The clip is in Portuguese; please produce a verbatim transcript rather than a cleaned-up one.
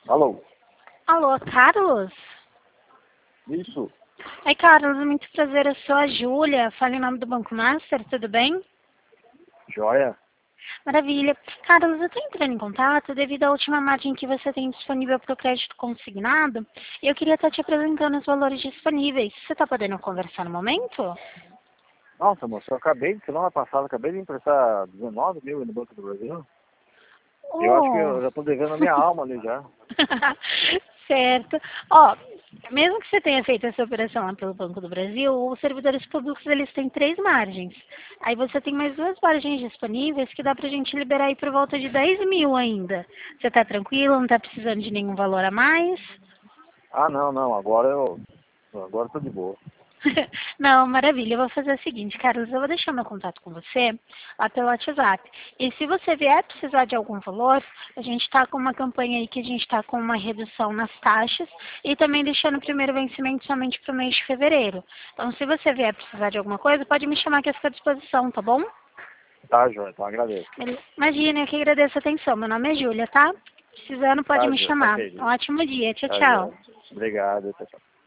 Alô? Alô, Carlos? Isso? Oi, Carlos, muito prazer, eu sou a Júlia, falo em nome do Banco Master, tudo bem? Joia? Maravilha. Carlos, eu estou entrando em contato devido à última margem que você tem disponível para o crédito consignado e eu queria estar te apresentando os valores disponíveis. Você está podendo conversar no momento? Nossa, moço, eu acabei, semana passada, acabei de emprestar dezenove mil no Banco do Brasil. Eu acho que Oh. eu já estou devendo a minha alma ali já. Certo. Ó, mesmo que você tenha feito essa operação lá pelo Banco do Brasil, os servidores públicos eles têm três margens. Aí você tem mais duas margens disponíveis que dá pra gente liberar aí por volta de dez mil ainda. Você tá tranquilo? Não tá precisando de nenhum valor a mais? Ah, não, não, agora eu agora eu tô de boa. Não, maravilha. Eu vou fazer o seguinte, Carlos, eu vou deixar meu contato com você lá pelo WhatsApp. E se você vier precisar de algum valor, a gente está com uma campanha aí que a gente está com uma redução nas taxas e também deixando o primeiro vencimento somente para o mês de fevereiro. Então, se você vier precisar de alguma coisa, pode me chamar que eu fico à disposição, tá bom? Tá, Joia, então agradeço. Imagina, eu que agradeço a atenção. Meu nome é Júlia, tá? Precisando, pode Tá, me Joia, tá chamar. ok, Um Júlia. ótimo dia. Tchau, Tá, tchau. Joia. Obrigado, tchau, tchau.